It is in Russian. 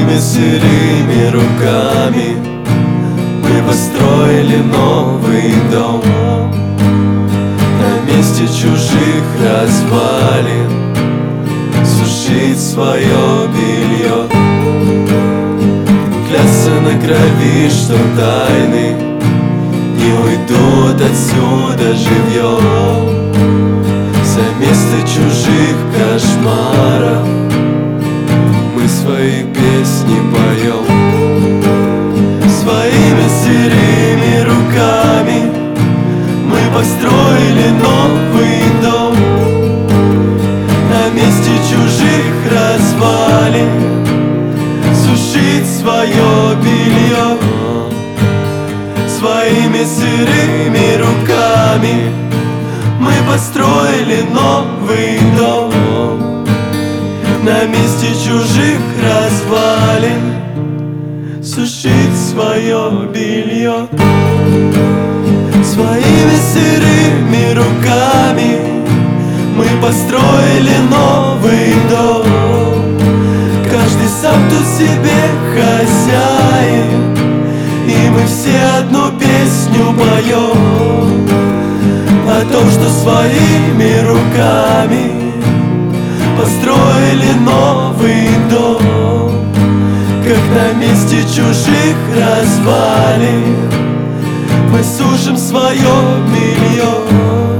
Своими сырыми руками мы построили новый дом на месте чужих развалин, сушить свое белье, клясться на крови, что тайны не уйдут отсюда живьем. За место чужих кошмаров мы свои песни поем. Своими сырыми руками мы построили новый дом на месте чужих развалин, сушить свое белье. Своими сырыми руками мы построили новый дом на месте чужих развалин, сушить свое белье. Своими сырыми руками мы построили новый дом. Каждый сам тут себе хозяин, и мы все одну песню поем о том, что своими руками построили новый дом, как на месте чужих развалин мы сушим свое белье.